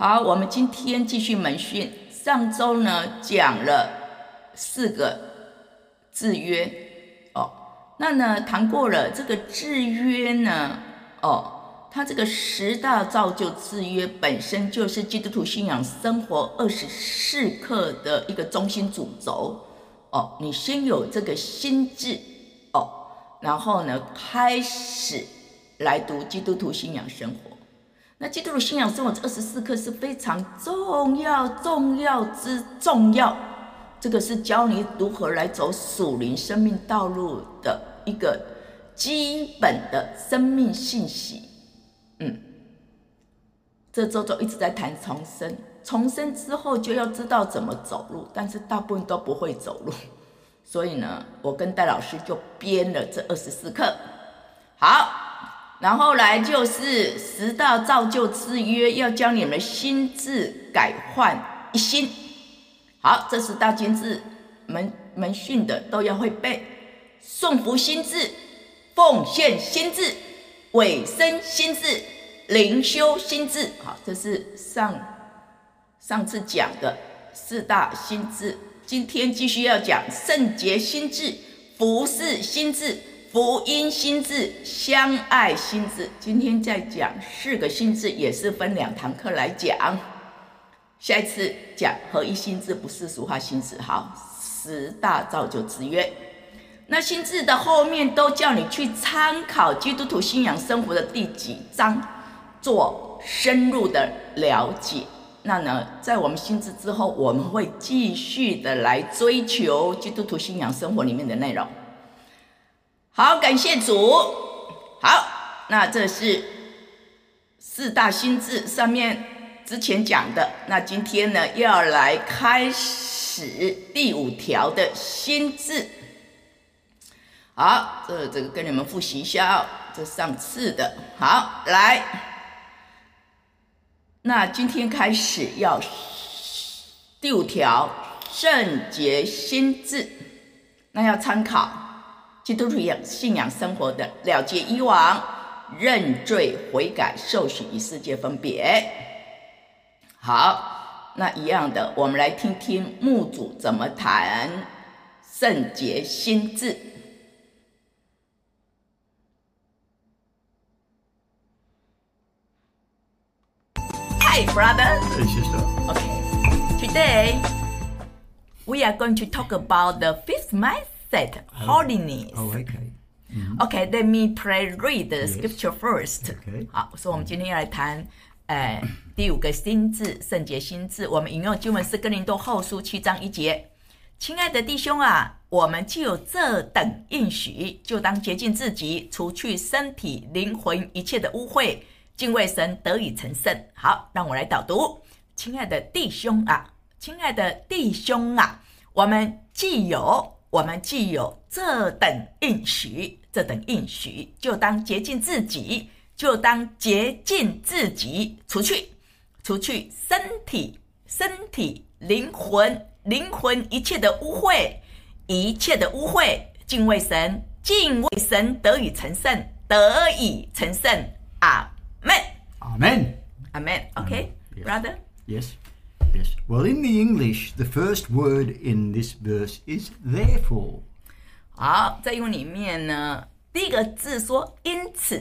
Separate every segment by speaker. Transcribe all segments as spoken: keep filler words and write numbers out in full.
Speaker 1: 好，我们今天继续门训。上周呢讲了四个制约哦，那呢谈过了这个制约呢哦，它这个十大造就制约本身就是基督徒信仰生活二十四课的一个中心主轴哦。你先有这个心智哦，然后呢开始来读基督徒信仰生活。那基督徒信仰生活这二十四课是非常重要重要之重要，这个是教你如何来走属灵生命道路的一个基本的生命信息。嗯，这周就一直在谈重生，重生之后就要知道怎么走路，但是大部分都不会走路，所以呢，我跟戴老师就编了这二十四课。好。然后来就是十大造就之约，要将你们心智改换一新。好，这十大金字门门训的都要会背：顺服心智、奉献心智、委身心智、灵修心智。好，这是上上次讲的四大心智，今天继续要讲圣洁心智、服侍心智、福音心智、相爱心智。今天再讲四个心智，也是分两堂课来讲。下一次讲合一心智，不是俗化心智。好，十大造就之约。那心智的后面都叫你去参考基督徒信仰生活的第几章，做深入的了解。那呢，在我们心智之后，我们会继续的来追求基督徒信仰生活里面的内容。好，感谢主。好，那这是四大心智上面之前讲的，那今天呢要来开始第五条的心智。好，这这个跟你们复习一下哦，这上次的。好，来，那今天开始要第五条圣洁心智，那要参考基督徒信仰生活的了结以往、认罪悔改、受洗与世界分别。好，那一样的，我们来听听牧主怎么谈圣洁心智。Hi, brother.
Speaker 2: Hey, sister.
Speaker 1: Okay. Today, we are going to talk about the fifth mindset, holiness.
Speaker 2: Oh, okay. Mm-hmm.
Speaker 1: Okay, let me pray, read the
Speaker 2: Yes.
Speaker 1: scripture first.
Speaker 2: Okay.
Speaker 1: 好，所以我们今天要来谈，呃，第五个心智，圣洁心智。我们引用经文是哥林多后书七章一节。亲爱的弟兄啊，我们既有这等应许，就当洁净自己，除去身体、灵魂一切的污秽，敬畏神，得以成圣。好，让我来导读。亲爱的弟兄啊，亲爱的弟兄啊，我们既有，我们既有这等应许，这等应许，就当洁净自己，就当洁净自己，除去，除去身体、身体、灵魂、灵魂一切的污秽，一切的污秽，敬畏神，敬畏神，得以成圣，得以成圣。阿门。
Speaker 2: Amen.
Speaker 1: Amen. Okay,
Speaker 2: Yes.
Speaker 1: brother?
Speaker 2: Yes. Yes. Well, in the English, the first word in this verse is therefore.
Speaker 1: 好，在英文里面呢，第一个字说因此。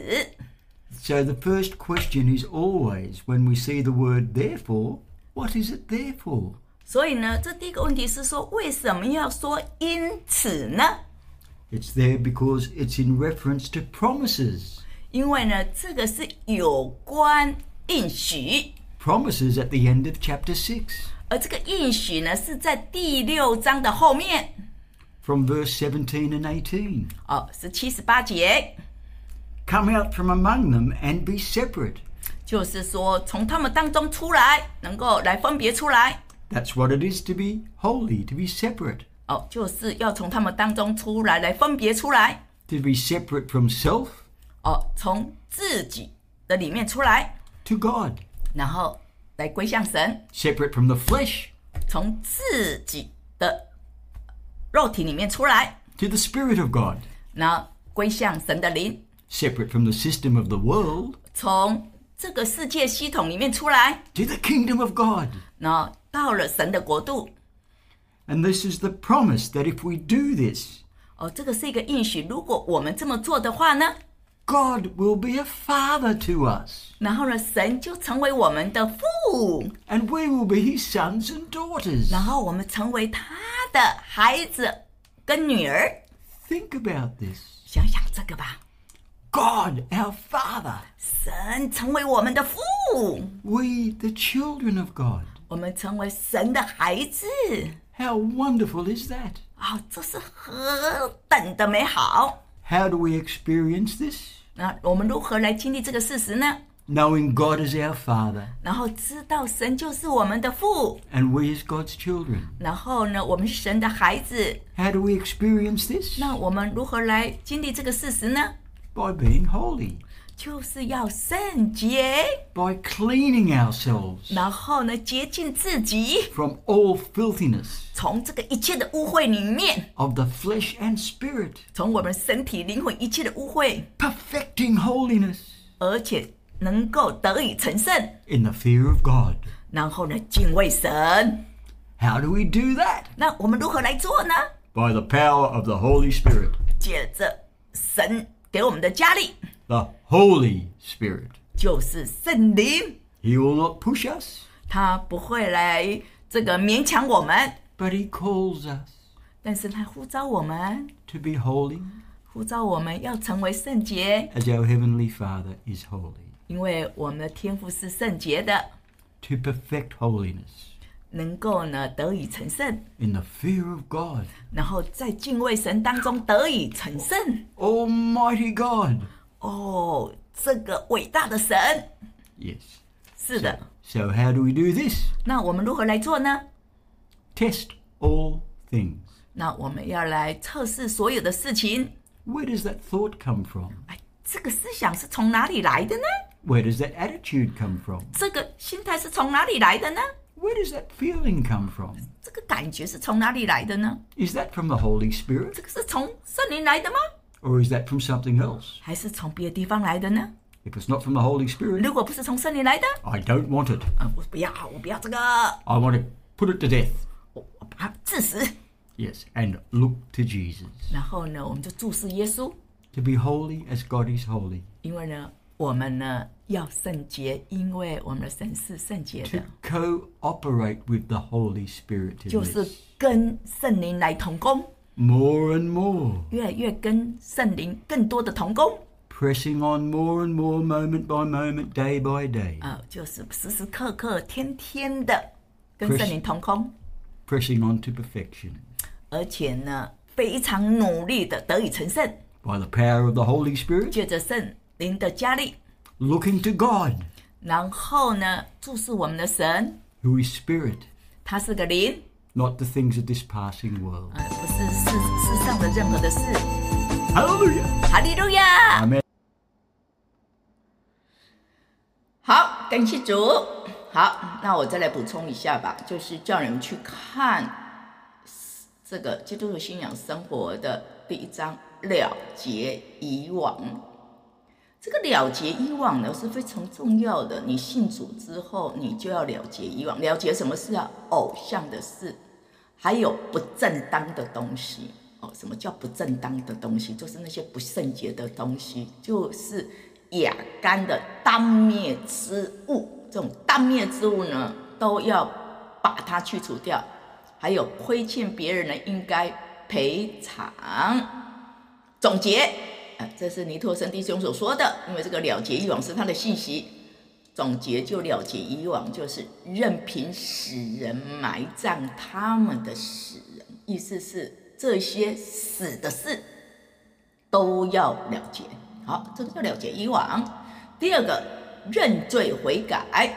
Speaker 2: So the first question is always, when we see the word therefore, what is it there for?
Speaker 1: 所以呢，这第一个问题是说，为什么要说因此呢？
Speaker 2: It's there because it's in reference to promises.
Speaker 1: 因为呢，这个是有关应许，
Speaker 2: Promises at the end of chapter six.
Speaker 1: 而这个应许呢，是在第六章的后面，
Speaker 2: From verse seventeen and eighteen.
Speaker 1: 哦，十七、十八节，
Speaker 2: Come out from among them and be separate.
Speaker 1: 就是说从他们当中出来，能够来分别出来。
Speaker 2: That's what it is to be holy, to be separate.
Speaker 1: 哦，就是要从他们当中出来，来分别出来。
Speaker 2: To be separate from self
Speaker 1: 哦，从自己的里面出来，
Speaker 2: to God.
Speaker 1: 然后来归向神。
Speaker 2: Separate from the flesh
Speaker 1: 从自己的肉体里面出来，
Speaker 2: to the Spirit of God.
Speaker 1: 然后归向神的灵。
Speaker 2: Separate from the system of the world
Speaker 1: 从这个世界系统里面出来，
Speaker 2: to the kingdom of God.
Speaker 1: 然后到了神的国度。
Speaker 2: And this is the promise that if we do this,
Speaker 1: 哦，这个是一个应许，如果我们这么做的话呢，
Speaker 2: God will be a father to us.
Speaker 1: 然后呢，神就成为我们的父，
Speaker 2: And we will be his sons and daughters.
Speaker 1: 然后我们成为他的孩子跟女儿。
Speaker 2: Think about this.
Speaker 1: 想想这个吧，
Speaker 2: God, our Father.
Speaker 1: 神成为我们的父，
Speaker 2: We, the children of God.
Speaker 1: 我们成为神的孩子。
Speaker 2: How wonderful is that?
Speaker 1: 哦，这是何等的美好！
Speaker 2: How do we experience this?
Speaker 1: 那我们如何来经历这个事实呢？
Speaker 2: Knowing God is our Father
Speaker 1: 然后知道神就是我们的父，
Speaker 2: and we as God's children.
Speaker 1: 然后呢，我们是神的孩子。
Speaker 2: How do we experience this?
Speaker 1: 那我们如何来经历这个事实呢？
Speaker 2: By being holy,
Speaker 1: 就是要圣洁，
Speaker 2: by cleaning ourselves
Speaker 1: 然后呢，洁净自己，
Speaker 2: from all filthiness
Speaker 1: 从这个一切的污秽里面，
Speaker 2: of the flesh and spirit,
Speaker 1: 从我们身体、灵魂一切的污秽，
Speaker 2: perfecting holiness
Speaker 1: 而且能够得以成圣，
Speaker 2: in the fear of God.
Speaker 1: 然后呢，敬畏神。
Speaker 2: How do we do that?
Speaker 1: 那我们如何来做呢？
Speaker 2: By the power of the Holy Spirit,
Speaker 1: 借着神给我们的加力，
Speaker 2: the Holy Spirit.
Speaker 1: 就是圣灵，
Speaker 2: He will not push us,
Speaker 1: 他不会来这个勉强我们，
Speaker 2: but he calls us
Speaker 1: 但是他呼召我们，
Speaker 2: to be holy
Speaker 1: 呼召我们要成为圣洁，
Speaker 2: as our Heavenly Father is holy.
Speaker 1: 因为我们的天父是圣洁的，
Speaker 2: To perfect holiness
Speaker 1: 能够呢得以成圣，
Speaker 2: in the fear of God,
Speaker 1: 然后在敬畏神当中得以成圣。
Speaker 2: Almighty God.
Speaker 1: 哦，这个伟大的神，
Speaker 2: Yes.
Speaker 1: 是的。
Speaker 2: So how do we do this?
Speaker 1: 那我们如何来做呢？
Speaker 2: Test all things.
Speaker 1: 那我们要来测试所有的事情。
Speaker 2: Where does that thought come from?
Speaker 1: 哎，这个思想是从哪里来的呢？
Speaker 2: Where does that attitude come from?
Speaker 1: 这个心态是从哪里来的呢？
Speaker 2: Where does that feeling come from?
Speaker 1: 这个感觉是从哪里来的呢？
Speaker 2: Is that from the Holy Spirit?
Speaker 1: 这个是从圣灵来的吗？
Speaker 2: Or is that from something else?
Speaker 1: 还是从别的地方来的呢？
Speaker 2: If it's not from the Holy Spirit,
Speaker 1: 如果不是从圣灵来的，
Speaker 2: I don't want it.
Speaker 1: 啊，我不要，我不要这个，
Speaker 2: I want to put it to death.
Speaker 1: 我我把它致死。
Speaker 2: Yes, and look to Jesus.
Speaker 1: 然后呢，我们就注视耶稣，
Speaker 2: To be holy as God is holy.
Speaker 1: 因为呢，我们呢要圣洁，因为我们的神是圣洁
Speaker 2: To
Speaker 1: 的，
Speaker 2: cooperate with the Holy Spirit in
Speaker 1: 就是
Speaker 2: this.
Speaker 1: 跟圣灵来同工，
Speaker 2: More and more.
Speaker 1: 越来越跟圣灵更多的同工。
Speaker 2: Pressing on more and more, moment by moment, day by day.
Speaker 1: 呃，就是时时刻刻、天天的跟
Speaker 2: Chris-
Speaker 1: 圣灵同工，
Speaker 2: Pressing on to perfection.
Speaker 1: 而且呢，非常努力的得以成圣，
Speaker 2: By the power of the Holy Spirit,
Speaker 1: 借着圣灵的加力，
Speaker 2: looking to God,
Speaker 1: 然后呢，注视我们的神，
Speaker 2: who is Spirit,
Speaker 1: 他是个灵，
Speaker 2: not the things of this passing world.
Speaker 1: 呃，不是世世上的任何的事。
Speaker 2: Hallelujah!
Speaker 1: 哈利路亚！
Speaker 2: Amen.
Speaker 1: 好，感谢主。好，那我再来补充一下吧，就是叫你们去看这个基督徒信仰生活的第一章，了结以往。这个了结以往呢是非常重要的。你信主之后，你就要了结以往。了结什么事啊？偶像的事，还有不正当的东西。哦，什么叫不正当的东西？就是那些不圣洁的东西，就是亚干的当灭之物。这种当灭之物呢，都要把它去除掉。还有亏欠别人呢，应该赔偿。总结，啊，这是尼托生弟兄所说的，因为这个了结以往是他的信息。总结就了结以往，就是任凭死人埋葬他们的死人，意思是这些死的事都要了结。好，这个叫了结以往。第二个，认罪悔改。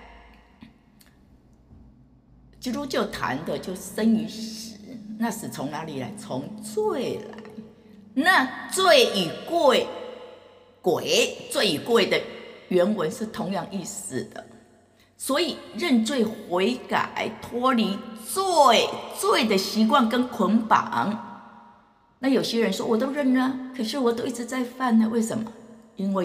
Speaker 1: 基督教谈的就生与死，那死从哪里来？从罪来。那罪与贵，鬼罪与贵的原文是同样意思的，所以认罪悔改，脱离罪罪的习惯跟捆绑。那有些人说我都认了，可是我都一直在犯呢，为什么？因为有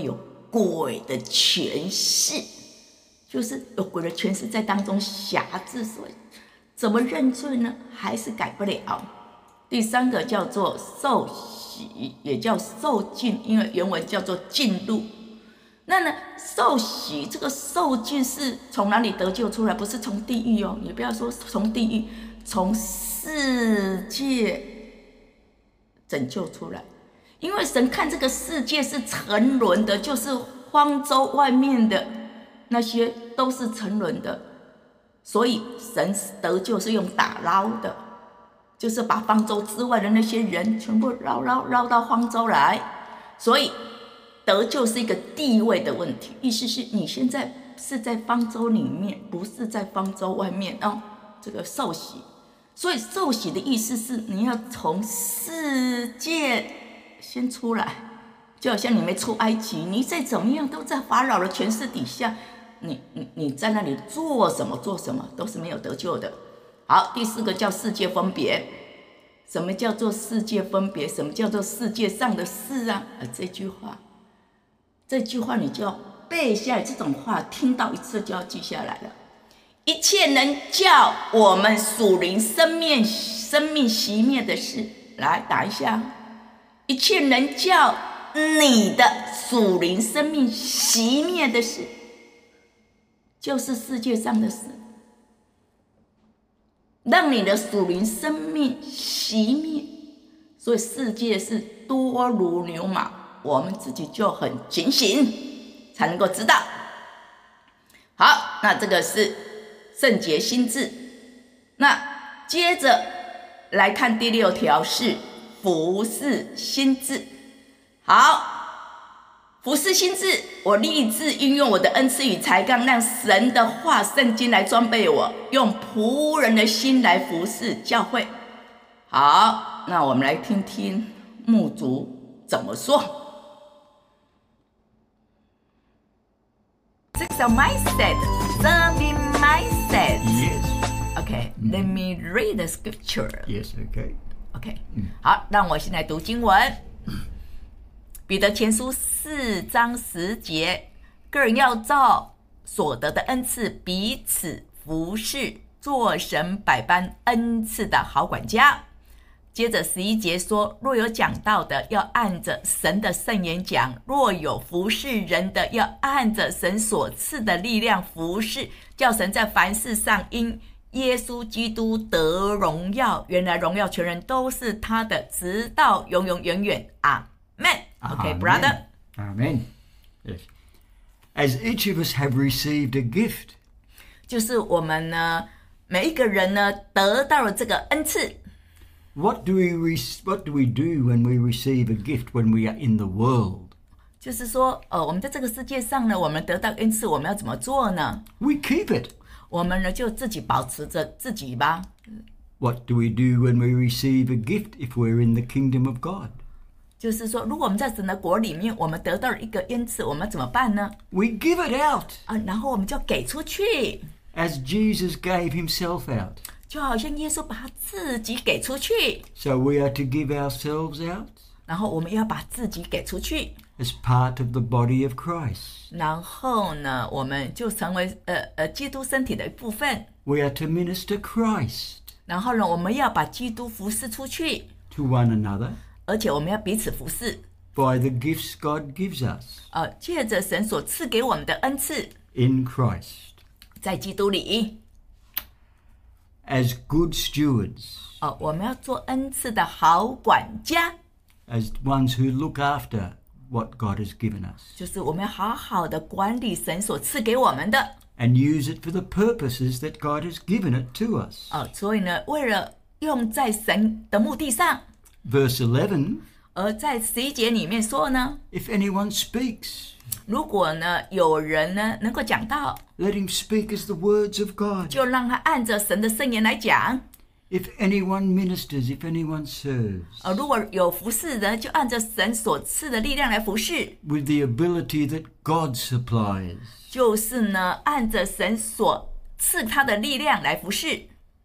Speaker 1: 鬼的权势，就是有鬼的权势在当中辖制，所以怎么认罪呢？还是改不了。第三个叫做受洗，也叫受浸，因为原文叫做进入。那呢，受洗这个受浸是从哪里得救出来？不是从地狱哦，你不要说从地狱，从世界拯救出来。因为神看这个世界是沉沦的，就是方舟外面的那些都是沉沦的，所以神得救是用打捞的，就是把方舟之外的那些人全部捞捞捞到方舟来。所以得救是一个地位的问题，意思是你现在是在方舟里面，不是在方舟外面哦。这个受洗，所以受洗的意思是你要从世界先出来，就好像你没出埃及，你再怎么样都在法老的权势底下，你你你在那里做什么做什么都是没有得救的。好，第四个叫世界分别。什么叫做世界分别？什么叫做世界上的事啊？呃，这句话，这句话你就要背下来，这种话听到一次就要记下来了。一切能叫我们属灵生命生命熄灭的事，来打一下。一切能叫你的属灵生命熄灭的事，就是世界上的事，让你的属灵生命熄灭。所以世界是多如牛马，我们自己就很警醒，才能够知道。好，那这个是圣洁心志。那接着来看第六条是服事心志。好，服事心志，我立志运用我的恩赐与才干，让神的话圣经来装备我，用仆人的心来服事教会。好，那我们来听听牧族怎么说。Six of mindset, serving mindset.
Speaker 2: Yes.
Speaker 1: Okay, mm. let me read the scripture.
Speaker 2: Yes, okay.
Speaker 1: OK， 好，让我先来读经文。彼得前书四章十节，个人要照所得的恩赐彼此服侍，做神百般恩赐的好管家。接着十一节说，若有讲道的，要按着神的圣言讲；若有服侍人的，要按着神所赐的力量服侍，叫神在凡事上因耶稣基督得荣耀，原来荣耀全人都是他的，直到永永远远。阿门。Okay, brother.
Speaker 2: Amen. Yes. As each of us have received a gift.
Speaker 1: 就是我们呢，每一个人呢，得到了这个恩赐。
Speaker 2: What do we re- What do we do when we receive a gift when we are in the world?
Speaker 1: 就是说，呃，我们在这个世界上呢，我们得到恩赐，我们要怎么做呢？
Speaker 2: We keep it.
Speaker 1: 我们呢就自己保持着自己吧。
Speaker 2: What do we do when we receive a gift if we're in the kingdom of God?
Speaker 1: 就是说，如果我们在神的国里面，我们得到了一个恩赐，我们怎么办呢？
Speaker 2: We give it out.
Speaker 1: 啊，然后我们就给出去。
Speaker 2: As Jesus gave himself out.
Speaker 1: 就好像耶稣把他自己给出去。
Speaker 2: So we are to give ourselves out.
Speaker 1: 然后我们要把自己给出去。
Speaker 2: As part of the body of Christ.
Speaker 1: 然后呢，我们就成为呃呃基督身体的一部分。
Speaker 2: We are to minister Christ.
Speaker 1: 然后呢，我们要把基督服侍出去。
Speaker 2: To one another.
Speaker 1: 而且我们要彼此服侍。
Speaker 2: By the gifts God gives us.
Speaker 1: 呃，借着神所赐给我们的恩赐。
Speaker 2: In Christ.
Speaker 1: 在基督里。
Speaker 2: As good stewards.
Speaker 1: 呃，我们要做恩赐的好管家。
Speaker 2: As ones who look after what God has given us.
Speaker 1: 就是我们要好好的管理神所赐给我们的。
Speaker 2: And use it for the purposes that God has given it to us.
Speaker 1: 呃，所以呢，为了用在神的目的上。
Speaker 2: Verse eleven.
Speaker 1: 而在十一节里面说呢
Speaker 2: If anyone speaks.
Speaker 1: 如果呢有人呢能够讲道
Speaker 2: Let him speak as the words of God.
Speaker 1: 就让他按着神的圣言来讲。
Speaker 2: If anyone ministers, if anyone serves.
Speaker 1: 呃，如果有服侍人，就按着神所赐的力量来服侍。
Speaker 2: With the ability that God supplies.
Speaker 1: 就是呢，按着神所赐他的力量来服侍。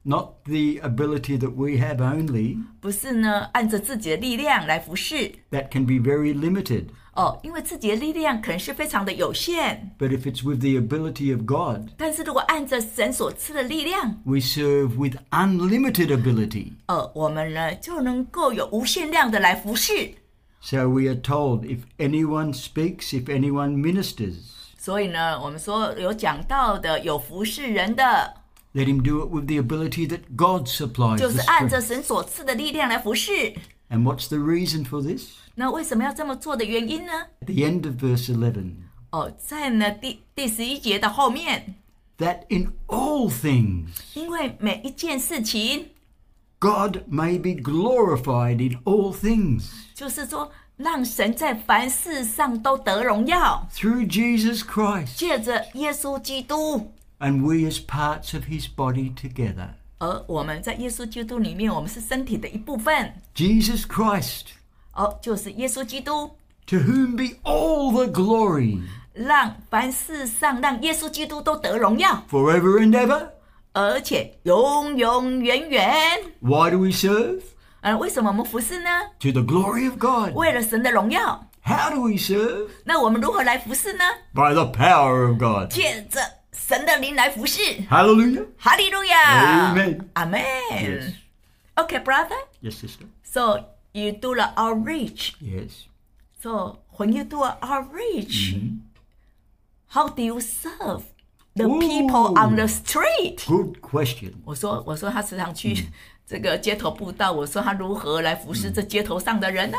Speaker 2: Not the ability that we have only.
Speaker 1: 不是呢按着自己的力量来服侍。
Speaker 2: That can be very limited.
Speaker 1: 哦，因为自己的力量可能是非常的有限。
Speaker 2: But if it's with the ability of God,
Speaker 1: 但是如果按着神所赐的力量，
Speaker 2: we serve with unlimited ability.
Speaker 1: 呃，我们呢就能够有无限量的来服侍。
Speaker 2: So we are told, if anyone speaks, if anyone ministers,
Speaker 1: 所以呢，我们说有讲道的，有服侍人的，
Speaker 2: let him do it with the ability that God supplies.
Speaker 1: 就
Speaker 2: The
Speaker 1: 是按着
Speaker 2: strength.
Speaker 1: 神所赐的力量来服侍。
Speaker 2: And what's the reason for this?
Speaker 1: 那为什么要这么做的原因呢？
Speaker 2: At the end of verse eleven,
Speaker 1: 哦，在呢第第十一节的后面，
Speaker 2: that in all things
Speaker 1: 因为每一件事情，
Speaker 2: God may be glorified in all things
Speaker 1: 就是说让神在凡事上都得荣耀，
Speaker 2: through Jesus Christ,
Speaker 1: 借着耶稣基督。
Speaker 2: and we as parts of his body together.
Speaker 1: 而我们在耶稣基督里面，我们是身体的一部分。
Speaker 2: Jesus Christ,
Speaker 1: 哦，就是耶稣基督，
Speaker 2: to whom be all the glory
Speaker 1: 让凡事上让耶稣基督都得荣耀，
Speaker 2: forever and ever.
Speaker 1: 而且永永远远。
Speaker 2: Why do we serve?
Speaker 1: 呃，为什么我们服侍呢？
Speaker 2: To the glory of God.
Speaker 1: 为了神的荣耀。
Speaker 2: How do we serve?
Speaker 1: 那我们如何来服侍呢？
Speaker 2: By the power of God.
Speaker 1: 借着神的灵来服侍。
Speaker 2: Hallelujah.
Speaker 1: 哈利路亚
Speaker 2: Amen.
Speaker 1: Amen.
Speaker 2: Yes.
Speaker 1: Okay, brother.
Speaker 2: Yes, sister.
Speaker 1: So you do the outreach.
Speaker 2: Yes.
Speaker 1: So when you do an outreach,
Speaker 2: Mm-hmm.
Speaker 1: how do you serve the
Speaker 2: Ooh.
Speaker 1: people on the street?
Speaker 2: Good question.
Speaker 1: 我说，我说他时常去这个街头布道，我说他如何来服侍这街头上的人呢？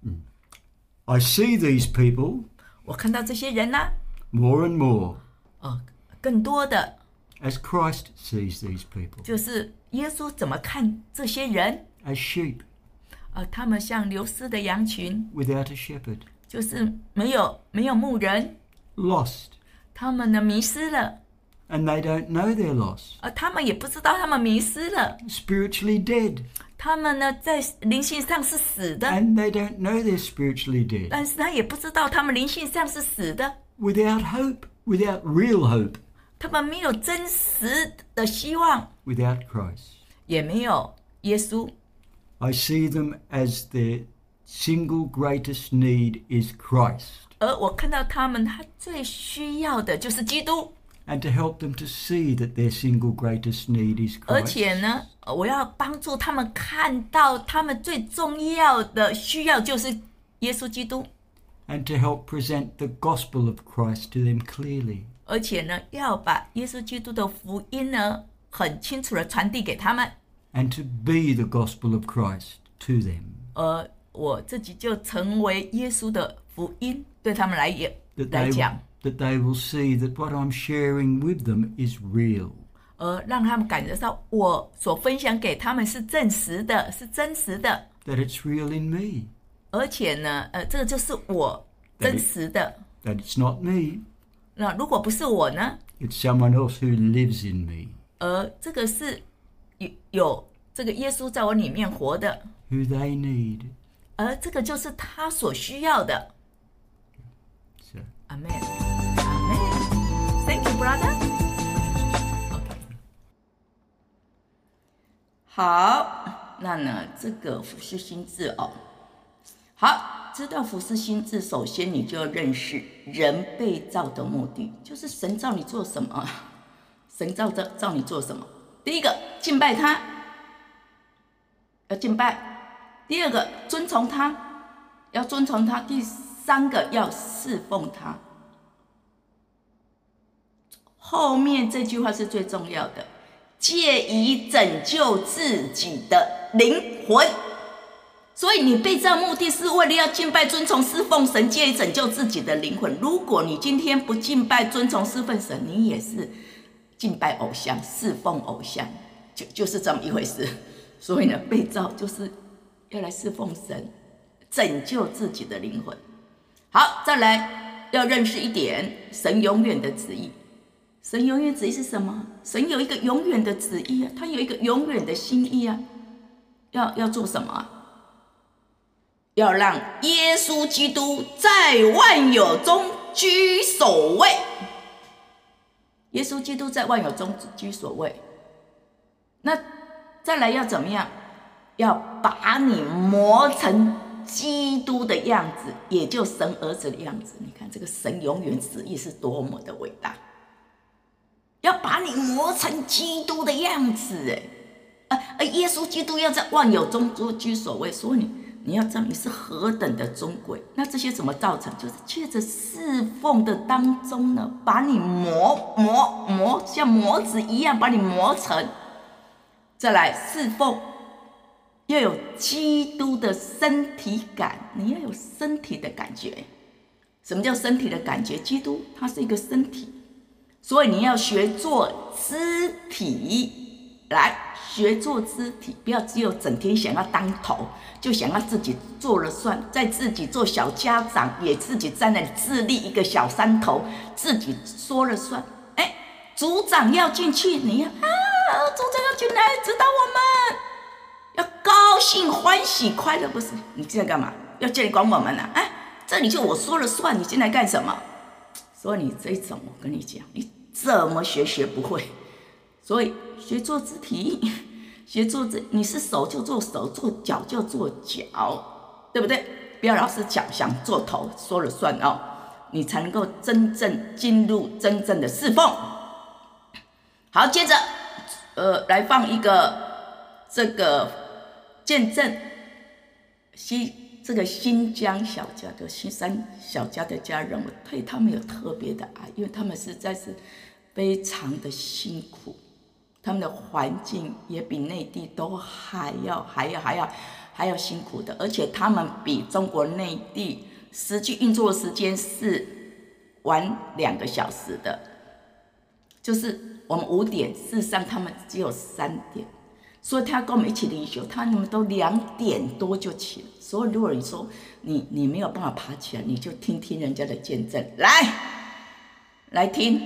Speaker 2: I see these people
Speaker 1: 我看到这些人呢，
Speaker 2: more and more
Speaker 1: 呃，更多的
Speaker 2: as Christ sees these people,
Speaker 1: 就是耶稣怎么看这些人？
Speaker 2: as sheep
Speaker 1: 呃，他们像流失的羊群，
Speaker 2: without a shepherd,
Speaker 1: 就是没有没有牧人，
Speaker 2: lost,
Speaker 1: 他们呢迷失了，
Speaker 2: and they don't know they're lost,
Speaker 1: 呃，他们也不知道他们迷失了，
Speaker 2: spiritually dead,
Speaker 1: 他们呢在灵性上是死的，
Speaker 2: and they don't know they're spiritually dead,
Speaker 1: 但是他也不知道他们灵性上是死的，
Speaker 2: without hope, without real hope,
Speaker 1: 他们没有真实的希望，
Speaker 2: without Christ.
Speaker 1: 也没有耶稣。
Speaker 2: I see them as their single greatest need is Christ,
Speaker 1: 而我看到他们，他最需要的就是基督，
Speaker 2: and to help them to see that their single greatest need is
Speaker 1: 而
Speaker 2: Christ,
Speaker 1: 且呢，我要帮助他们看到他们最重要的需要就是耶稣基督，
Speaker 2: and to help present the gospel of Christ to them clearly.
Speaker 1: 而且呢，要把耶稣基督的福音呢，很清楚的传递给他们。
Speaker 2: And to be the gospel of Christ to them.
Speaker 1: 而我自己就成为耶稣的福音，对他们来也
Speaker 2: That
Speaker 1: 来
Speaker 2: they,
Speaker 1: 讲，
Speaker 2: that they will see that what I'm sharing with them is real.
Speaker 1: 而让他们感觉到我所分享给他们是真实的，是真实的，
Speaker 2: That it's real in me.
Speaker 1: 而且呢，呃，这个就是我真实的。
Speaker 2: That it's not me.
Speaker 1: 那如果不是我呢？
Speaker 2: It's someone else who lives in me.
Speaker 1: 而这个是有有这个耶稣在我里面活的，
Speaker 2: Who they need.
Speaker 1: 而这个就是他所需要的。
Speaker 2: So,
Speaker 1: Amen. Amen. Thank you, brother. OK. 好，那呢，这个服事心智哦，好，知道服事心智，首先你就要认识人被造的目的，就是神造你做什么？神造造造你做什么？第一个，敬拜他，要敬拜；第二个，遵从他，要遵从他；第三个，要侍奉他。后面这句话是最重要的，借以拯救自己的灵魂。所以你被造目的是为了要敬拜、遵从、侍奉神，借以拯救自己的灵魂。如果你今天不敬拜、遵从、侍奉神，你也是敬拜偶像、侍奉偶像，就就是这么一回事。所以呢，被造就是要来侍奉神，拯救自己的灵魂。好，再来要认识一点，神永远的旨意。神永远旨意是什么？神有一个永远的旨意啊，他有一个永远的心意啊。要要做什么啊？要让耶稣基督在万有中居首位。耶稣基督在万有中居首位。 那再来要怎么样？要把你磨成基督的样子，也就神儿子的样子。你看这个神永远旨意是多么的伟大，要把你磨成基督的样子。哎，而耶稣基督要在万有中居首位，所以你你要知道你是何等的尊贵。那这些怎么造成？就是借着侍奉的当中呢，把你磨磨磨，像磨子一样把你磨成。再来侍奉，要有基督的身体感，你要有身体的感觉。什么叫身体的感觉？基督它是一个身体，所以你要学做肢体，来学做肢体，不要只有整天想要当头，就想要自己做了算，在自己做小家长，也自己在那里自立一个小山头，自己说了算。哎，组长要进去，你要啊，组长要进来指导我们。要高兴、欢喜、快乐，不是？你现在干嘛？要叫你管我们啊？哎，这里就我说了算，你进来干什么？所以你这种，我跟你讲，你怎么学学不会。所以学做肢体，学做肢，你是手就做手，做脚就做脚，对不对？不要老是想想做头，说了算哦，你才能够真正进入真正的侍奉。好，接着，呃，来放一个这个。见证新这个新疆小家的新山小家的家人，我对他们有特别的爱，因为他们实在是非常的辛苦，他们的环境也比内地都还要还要还要还要辛苦的，而且他们比中国内地实际运作时间是晚两个小时的，就是我们五点，事实上他们只有三点。所以他跟我们一起灵修，他们都两点多就起了。所以如果你说你你没有办法爬起来，你就听听人家的见证，来来听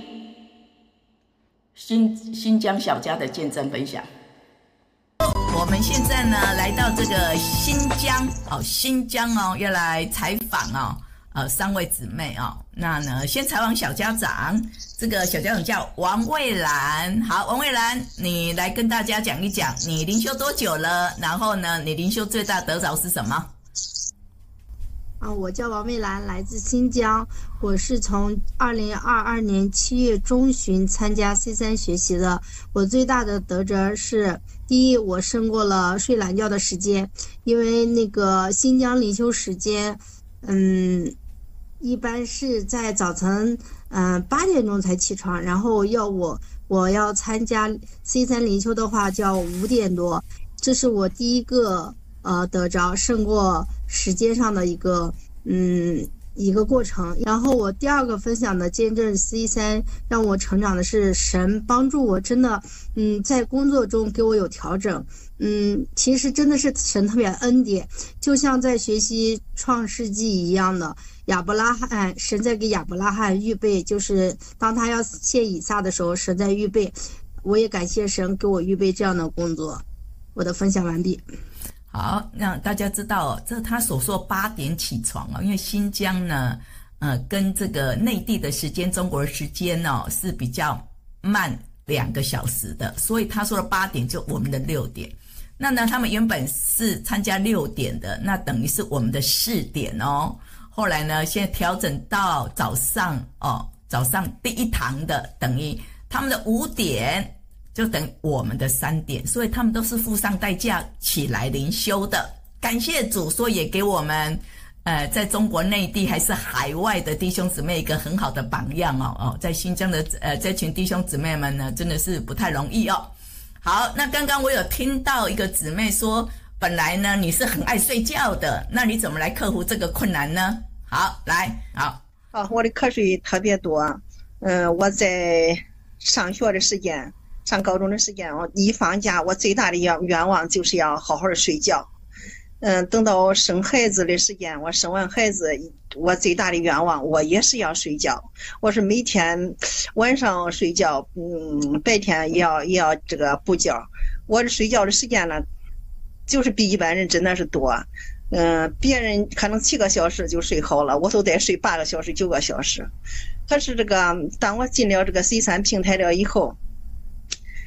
Speaker 1: 新新疆小家的见证分享。我们现在呢来到这个新疆哦，新疆哦，要来采访哦，呃，三位姊妹哦。那呢，先采访小家长，这个小家长叫王蔚兰。好，王蔚兰，你来跟大家讲一讲，你灵修多久了？然后呢，你灵修最大得着是什么？
Speaker 3: 啊，我叫王蔚兰，来自新疆。我是从二零二二年七月中旬参加 C 三 学习的。我最大的得着是，第一，我胜过了睡懒觉的时间，因为那个新疆灵修时间，嗯。一般是在早晨，嗯、呃，八点钟才起床，然后要我我要参加 C 三 灵修的话，就要五点多。这是我第一个呃得着胜过时间上的一个嗯一个过程。然后我第二个分享的见证 C 三 让我成长的是神帮助我，真的嗯在工作中给我有调整。嗯，其实真的是神特别恩典，就像在学习创世纪一样的，亚伯拉罕，神在给亚伯拉罕预备，就是当他要献以撒的时候，神在预备。我也感谢神给我预备这样的工作。我的分享完毕。
Speaker 1: 好，让大家知道哦，这他所说八点起床哦，因为新疆呢，呃，跟这个内地的时间、中国的时间哦是比较慢两个小时的，所以他说的八点就我们的六点。那呢，他们原本是参加六点的，那等于是我们的四点哦。后来呢，现在调整到早上哦，早上第一堂的等于他们的五点，就等于我们的三点，所以他们都是付上代价起来灵修的。感谢主，所以也给我们呃，在中国内地还是海外的弟兄姊妹一个很好的榜样哦哦，在新疆的呃这群弟兄姊妹们呢，真的是不太容易哦。好，那刚刚我有听到一个姊妹说，本来呢你是很爱睡觉的，那你怎么来克服这个困难呢？好，来，好。
Speaker 4: 啊，我的瞌睡特别多。嗯、呃，我在上学的时间，上高中的时间，我一放假，我最大的愿愿望就是要好好的睡觉。嗯、呃，等到生孩子的时间，我生完孩子，我最大的愿望我也是要睡觉。我是每天晚上睡觉，嗯，白天也要也要这个补觉。我的睡觉的时间呢，就是比一般人真的是多。嗯、呃，别人可能七个小时就睡好了，我都得睡八个小时、九个小时。可是这个，当我进了这个 C 三 平台了以后，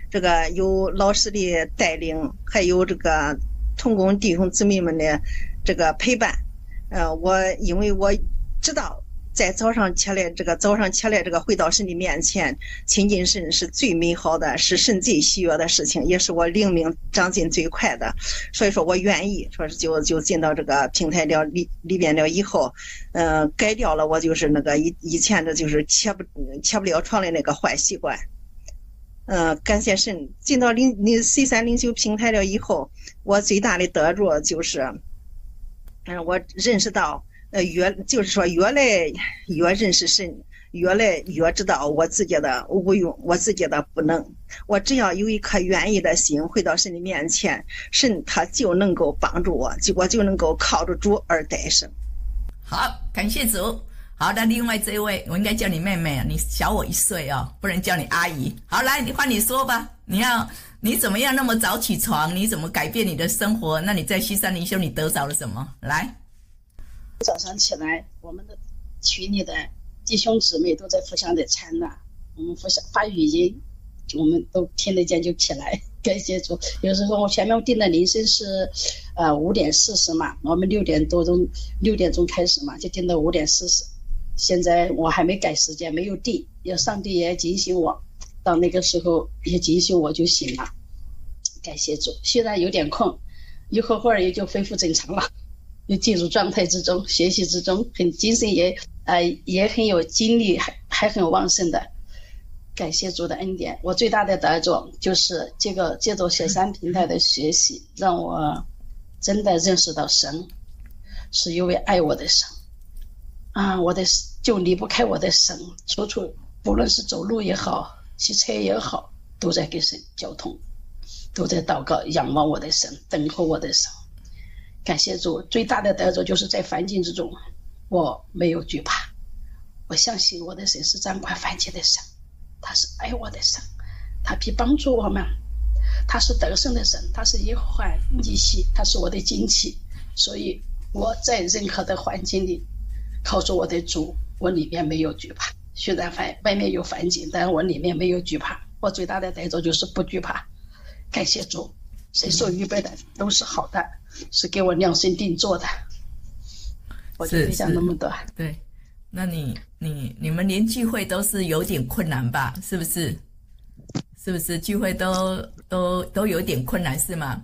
Speaker 4: 这个有老师的带领，还有这个同工弟兄姊妹们的这个陪伴。呃，我因为我知道在早上起来，这个早上起来这个回到神的面前亲近神是最美好的，是神最喜悦的事情，也是我灵命长进最快的。所以说我愿意说是就就进到这个平台了里里边了以后，呃，改掉了我就是那个以以前的就是起不起不了床的那个坏习惯。呃，感谢神，进到灵灵 C 三灵修平台了以后，我最大的得着就是，嗯，我认识到。呃，越就是说，越来越认识神，越来越知道我自己的无用，我自己的不能。我只要有一颗愿意的心，回到神的面前，神他就能够帮助我，就我就能够靠着主而得胜。
Speaker 1: 好，感谢主。好，那另外这一位，我应该叫你妹妹啊，你小我一岁哦，不能叫你阿姨。好，来，你换你说吧，你要你怎么样那么早起床？你怎么改变你的生活？那你在西山灵修你得着了什么？来。
Speaker 5: 早上起来，我们的群里的弟兄姊妹都在互相的参纳，我们互相发语音，我们都听得见就起来，感谢主。有时候我前面定的铃声是，呃五点四十嘛，我们六点多钟六点钟开始嘛，就定到五点四十。现在我还没改时间，没有定，要上帝也警醒我，到那个时候也警醒我就行了。感谢主，现在有点困，一会儿也就恢复正常了。又进入状态之中，学习之中，很精神也呃也很有精力，还还很旺盛的。感谢主的恩典，我最大的得着就是这个借着雪山平台的学习，让我真的认识到神是一位爱我的神啊，我的就离不开我的神，处处不论是走路也好，骑车也好，都在跟神交通，都在祷告，仰望我的神，等候我的神。感谢主，最大的得着就是在环境之中，我没有惧怕。我相信我的神是掌管环境的神，他是爱我的神，他必帮助我们，他是得胜的神，他是耶和华尼西，他是我的旌旗。所以我在任何的环境里，靠着我的主，我里面没有惧怕。虽然外面有环境，但我里面没有惧怕。我最大的得着就是不惧怕。感谢主，谁所预备的都是好的，是给我量身定做的。我就分享那么多。
Speaker 1: 对，那你你你们连聚会都是有点困难吧？是不是？是不是聚会都都都有点困难是吗？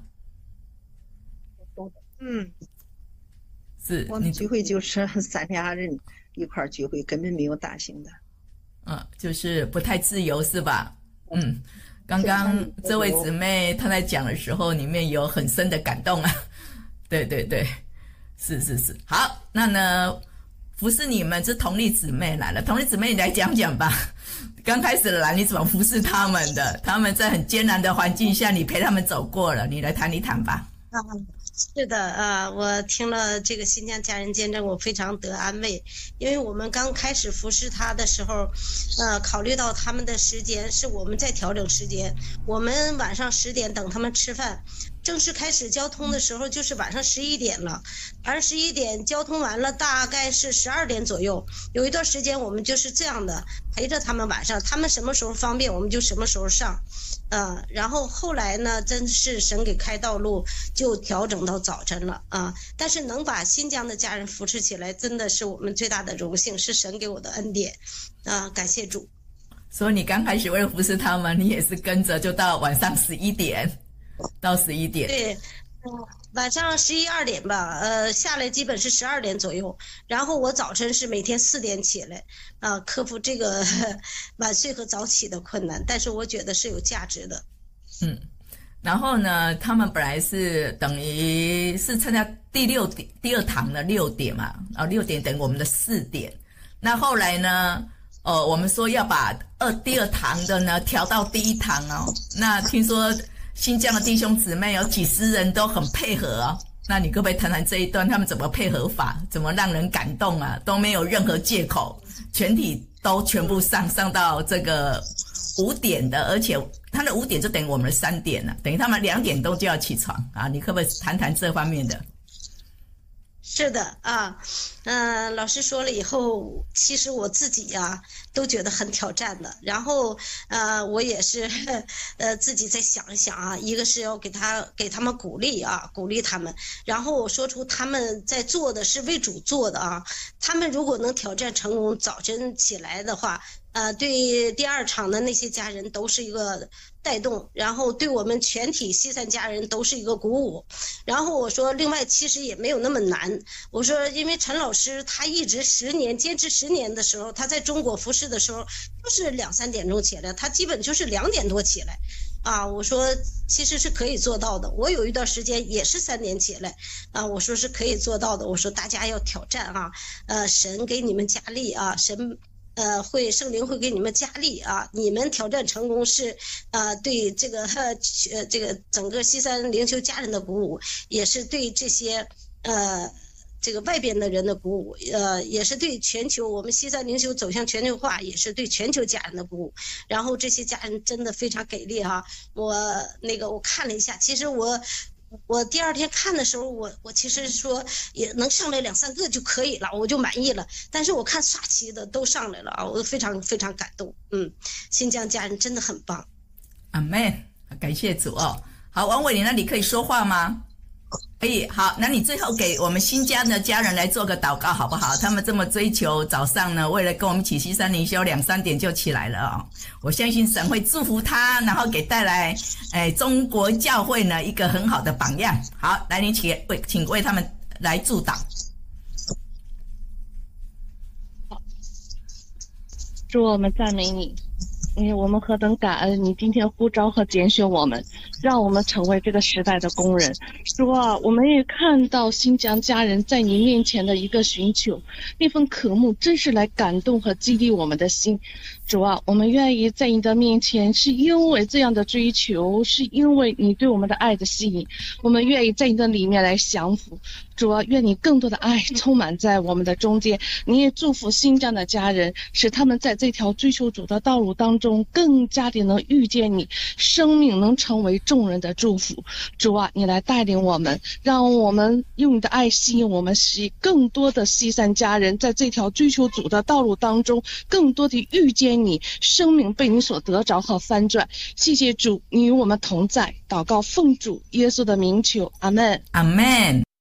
Speaker 4: 嗯，
Speaker 1: 是。
Speaker 4: 我们聚会就是三俩人一块聚会，根本没有大型的。
Speaker 1: 嗯，就是不太自由是吧？嗯。刚刚这位姊妹她在讲的时候，里面有很深的感动啊。对对对，是是是。好，那呢，服侍你们是同力姊妹来了，同力姊妹你来讲讲吧。刚开始来你怎么服侍他们的？他们在很艰难的环境下，你陪他们走过了，你来谈一谈吧。
Speaker 3: 啊，是的，呃，我听了这个新疆家人见证，我非常得安慰，因为我们刚开始服侍他的时候，呃，考虑到他们的时间是我们在调整时间，我们晚上十点等他们吃饭，正式开始交通的时候就是晚上十一点了，晚上十一点交通完了，大概是十二点左右，有一段时间我们就是这样的陪着他们，晚上他们什么时候方便我们就什么时候上。呃，然后后来呢，真是神给开道路，就调整到早晨了啊。但是能把新疆的家人扶持起来，真的是我们最大的荣幸，是神给我的恩典啊，感谢主。
Speaker 1: 所以你刚开始为了服侍他们，你也是跟着就到晚上十一点，到十一点。对，
Speaker 3: 嗯，晚上十一二点吧，呃，下来基本是十二点左右。然后我早晨是每天四点起来，啊、呃，克服这个晚睡和早起的困难，但是我觉得是有价值的。
Speaker 1: 嗯，然后呢，他们本来是等于是参加第六点第二堂的六点嘛，啊，六点等于我们的四点。那后来呢，呃，我们说要把二第二堂的呢调到第一堂哦。那听说新疆的弟兄姊妹有几十人都很配合哦。那你可不可以谈谈这一段他们怎么配合法，怎么让人感动啊？都没有任何借口，全体都全部上上到这个五点的，而且他的五点就等于我们的三点了，等于他们两点都就要起床啊！你可不可以谈谈这方面的？
Speaker 6: 是的啊，嗯、呃，老师说了以后，其实我自己呀、啊、都觉得很挑战的。然后呃，我也是呃自己再想一想啊，一个是要给他给他们鼓励啊，鼓励他们。然后我说出他们在做的是为主做的啊，他们如果能挑战成功，早晨起来的话。呃，对第二场的那些家人都是一个带动，然后对我们全体西三家人都是一个鼓舞。然后我说，另外其实也没有那么难。我说，因为陈老师他一直十年坚持十年的时候，他在中国服侍的时候就是两三点钟起来，他基本就是两点多起来。啊，我说其实是可以做到的。我有一段时间也是三点起来，啊，我说是可以做到的。我说大家要挑战啊，呃，神给你们加力啊，神。呃，会圣灵会给你们加力啊！你们挑战成功是，呃，对这个呃这个整个西三灵修家人的鼓舞，也是对这些呃这个外边的人的鼓舞，呃，也是对全球我们西三灵修走向全球化，也是对全球家人的鼓舞。然后这些家人真的非常给力哈、啊！我那个我看了一下，其实我。我第二天看的时候，我我其实说也能上来两三个就可以了，我就满意了。但是我看刷旗的都上来了啊，我非常非常感动。嗯，新疆家人真的很棒。
Speaker 1: 阿们，感谢主哦。好，王伟，你那里可以说话吗？可以。好，那你最后给我们新疆的家人来做个祷告好不好？他们这么追求早上呢，为了跟我们一起西三灵修，两三点就起来了哦。我相信神会祝福他，然后给带来哎中国教会呢一个很好的榜样。好，来，你请为请为他们来祝祷。
Speaker 7: 好，主，我们赞美你。因为我们何等感恩你今天呼召和拣选我们，让我们成为这个时代的工人。主啊，我们也看到新疆家人在你面前的一个寻求，那份渴慕真是来感动和激励我们的心。主啊，我们愿意在你的面前，是因为这样的追求，是因为你对我们的爱的吸引，我们愿意在你的里面来降服。主啊，愿你更多的爱充满在我们的中间。你也祝福新疆的家人，使他们在这条追求主的道路当中更加的能遇见你，生命能成为众人的祝福。主啊，你来带领我们，让我们用你的爱吸引我们，使更多的西三家人在这条追求主的道路当中更多的遇见你，生命被你所得着和翻转。谢谢主，你与我们同在。祷告奉主耶稣的名求，阿们，
Speaker 1: 阿们。